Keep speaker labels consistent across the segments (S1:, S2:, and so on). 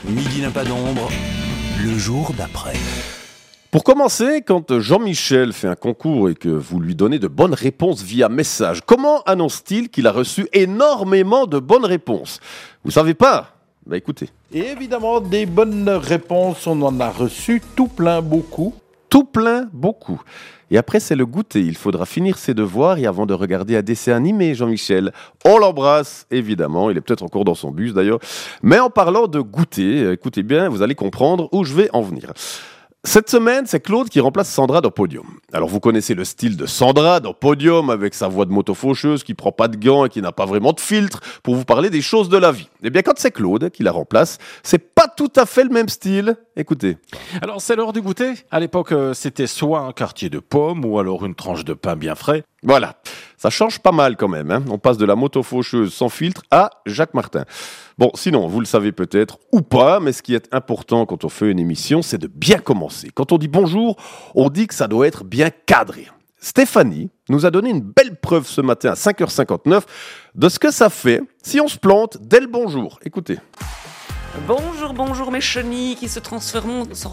S1: Midi n'a pas d'ombre, le jour d'après.
S2: Pour commencer, quand Jean-Michel fait un concours et que vous lui donnez de bonnes réponses via message, comment annonce-t-il qu'il a reçu énormément de bonnes réponses ? Vous savez pas ? Bah écoutez.
S3: Et évidemment, des bonnes réponses, on en a reçu tout plein, beaucoup.
S2: Tout plein, beaucoup. Et après, c'est le goûter. Il faudra finir ses devoirs et avant de regarder un dessin animé, Jean-Michel. On l'embrasse, évidemment. Il est peut-être encore dans son bus, d'ailleurs. Mais en parlant de goûter, écoutez bien, vous allez comprendre où je vais en venir. Cette semaine, c'est Claude qui remplace Sandra dans Podium. Alors, vous connaissez le style de Sandra dans Podium, avec sa voix de moto-faucheuse qui prend pas de gants et qui n'a pas vraiment de filtre pour vous parler des choses de la vie. Eh bien, quand c'est Claude qui la remplace, c'est pas tout à fait le même style. Écoutez.
S4: Alors, c'est l'heure du goûter. À l'époque, c'était soit un quartier de pommes ou alors une tranche de pain bien frais.
S2: Voilà, ça change pas mal quand même, hein. On passe de la moto-faucheuse sans filtre à Jacques Martin. Bon, sinon, vous le savez peut-être ou pas, mais ce qui est important quand on fait une émission, c'est de bien commencer. Quand on dit bonjour, on dit que ça doit être bien cadré. Stéphanie nous a donné une belle preuve ce matin à 5h59 de ce que ça fait si on se plante dès le bonjour. Écoutez.
S5: Bonjour mes chenilles qui se transformeront c'est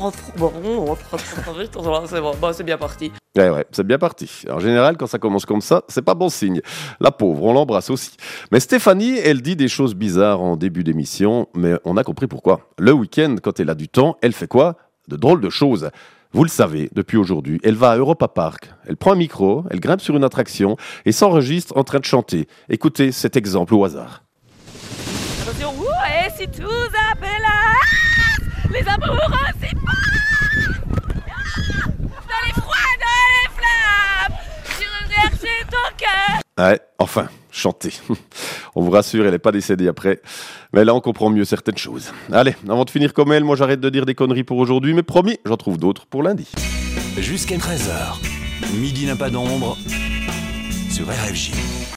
S5: bon, c'est bien parti.
S2: Ouais, c'est bien parti. En général, quand ça commence comme ça, c'est pas bon signe. La pauvre, on l'embrasse aussi. Mais Stéphanie, elle dit des choses bizarres en début d'émission, mais on a compris pourquoi. Le week-end, quand elle a du temps, elle fait quoi ? De drôles de choses. Vous le savez, depuis aujourd'hui, elle va à Europa Park. Elle prend un micro, elle grimpe sur une attraction et s'enregistre en train de chanter. Écoutez cet exemple au hasard.
S5: Attention, et si tout appelle les amoureux s'y passent dans les froids, dans les flammes, sur chez ton cœur.
S2: Ouais, enfin, chanter. On vous rassure, elle n'est pas décédée après. Mais là, on comprend mieux certaines choses. Allez, avant de finir comme elle, moi j'arrête de dire des conneries pour aujourd'hui, mais promis, j'en trouve d'autres pour lundi.
S1: Jusqu'à 13h, Midi n'a pas d'ombre sur RFJ.